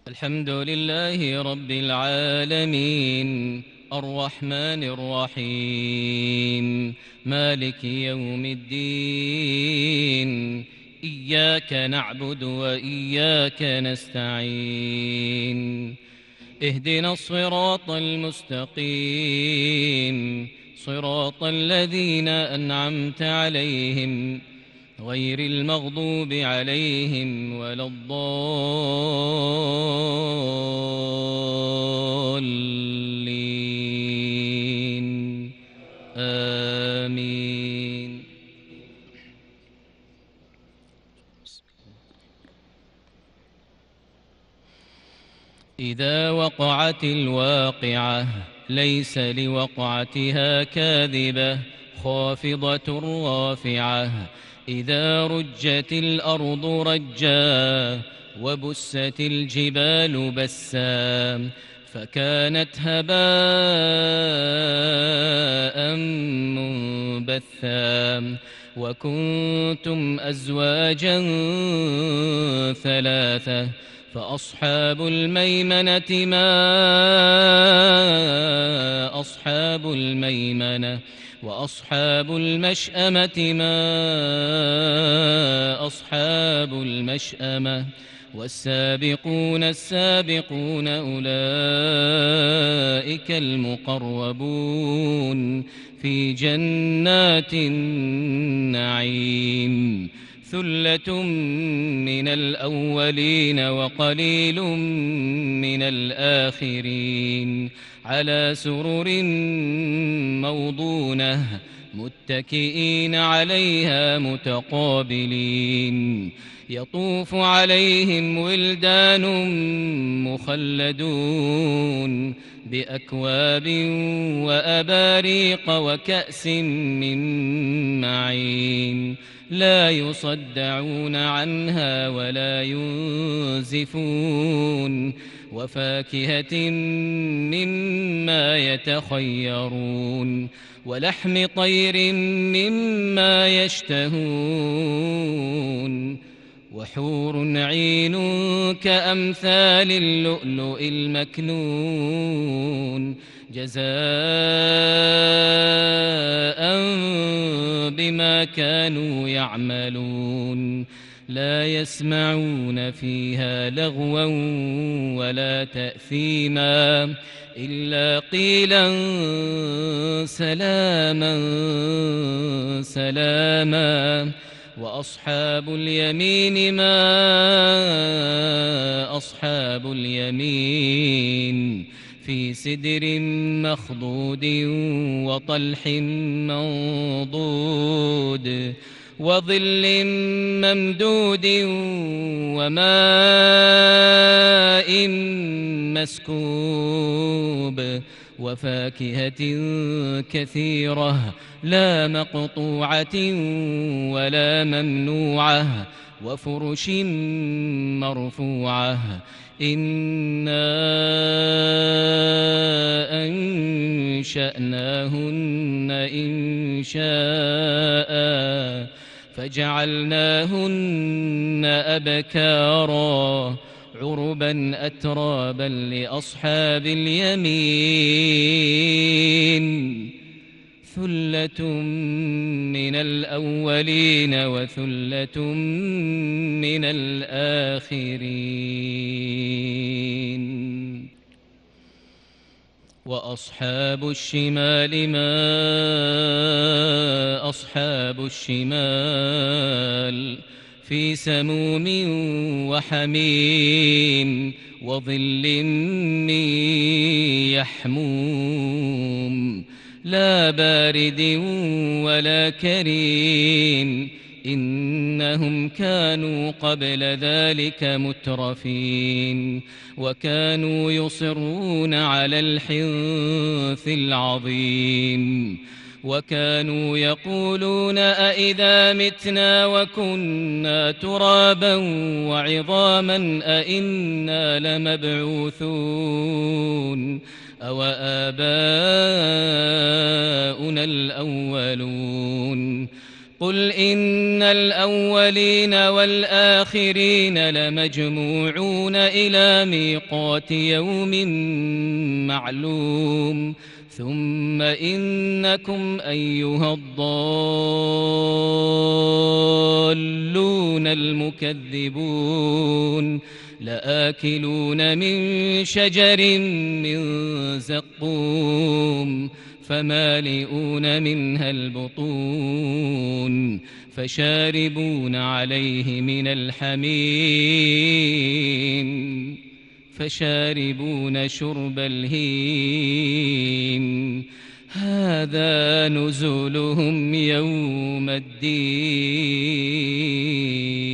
الحمد لله رب العالمين الرحمن الرحيم مالك يوم الدين إياك نعبد وإياك نستعين اهدنا الصراط المستقيم صراط الذين أنعمت عليهم غير المغضوب عليهم ولا الضالين آمين. إذا وقعت الواقعة ليس لوقعتها كاذبة خافضة رافعة إذا رجت الأرض رجا وبست الجبال بسا فكانت هباء منبثا وكنتم أزواجا ثلاثة فأصحاب الميمنة ما أصحاب الميمنة وأصحاب المشأمة ما أصحاب المشأمة والسابقون السابقون أولئك المقربون في جنات النعيم ثلة من الأولين وقليل من الآخرين على سرر موضونة متكئين عليها متقابلين يطوف عليهم ولدان مخلدون بأكواب وأباريق وكأس من معين لا يصدعون عنها ولا ينزفون وفاكهة مما يتخيرون ولحم طير مما يشتهون وحور عين كأمثال اللؤلؤ المكنون جزاء بما كانوا يعملون لا يسمعون فيها لغوا ولا تأثيما إلا قيلا سلاما سلاما وأصحاب اليمين ما أصحاب اليمين في سدر مخضود وطلح منضود وظل ممدود وماء مسكوب وفاكهة كثيرة لا مقطوعة ولا ممنوعة وفرش مرفوعة إنا أنشأناهن إنشاء فجعلناهن أبكارا عربا أترابا لأصحاب اليمين ثلة من الأولين وثلة من الآخرين وأصحاب الشمال ما أصحاب الشمال في سموم وحميم وظل من يحموم لا بارد ولا كريم إنهم كانوا قبل ذلك مترفين وكانوا يصرون على الحنث العظيم وكانوا يقولون أئذا متنا وكنا ترابا وعظاما أئنا لمبعوثون أو آباؤنا الأولون قل إن الأولين والآخرين لمجموعون إلى ميقات يوم معلوم ثم إنكم أيها الضالون المكذبون لآكلون من شجر من زقوم فمالئون منها البطون فشاربون عليه من الحميم فشاربون شرب الهيم هذا نزلهم يوم الدين